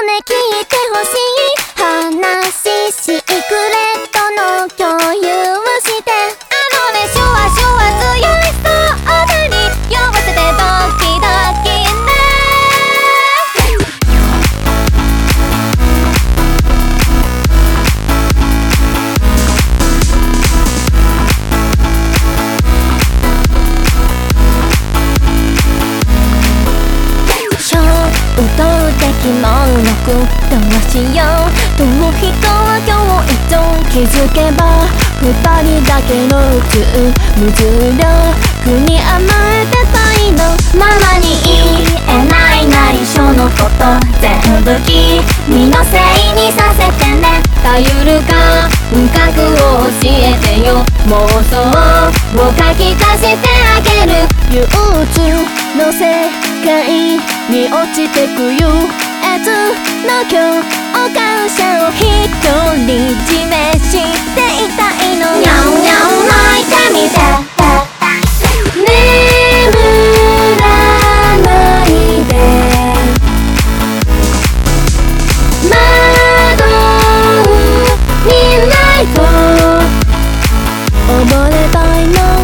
ね聞いてほしい話、シークレットの共有をして、あのねシュワシュワ強いそうに酔わせてドキドキね。うとう的もなくどうしようと人は今日一度気づけば二人だけの宇宙無重力に甘えてたいの。ママに言えない内緒のこと全部君のせいにさせてね。頼るか深くを教えてよ、妄想を書き足してあげる。憂鬱の世界に落ちてく憂鬱の教科書を独り占めしていたいの。にゃんにゃん泣いてみて眠らないで窓を見ないと溺れたいの。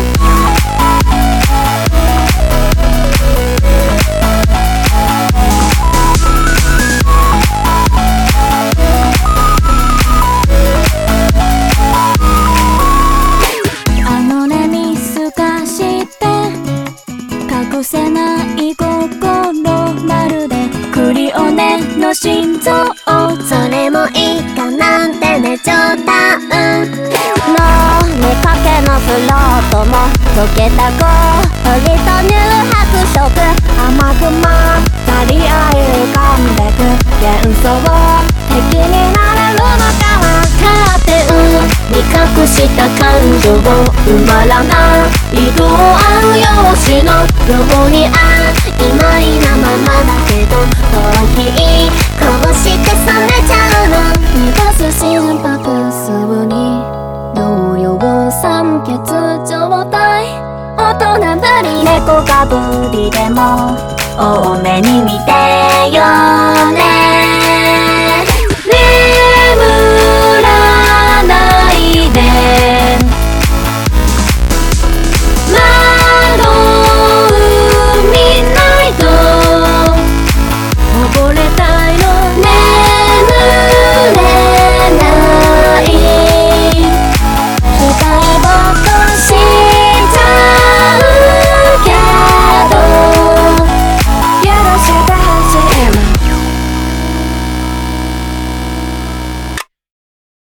隠せない心まるでクリオネの心臓、それもいいかなんてね冗談。もう見かけのフロートも溶けた氷と乳白色、甘くまったり合い浮かんでく幻想敵になれるのかはカーテンに隠した感情を埋まらない度合う用紙のように曖昧なままだけど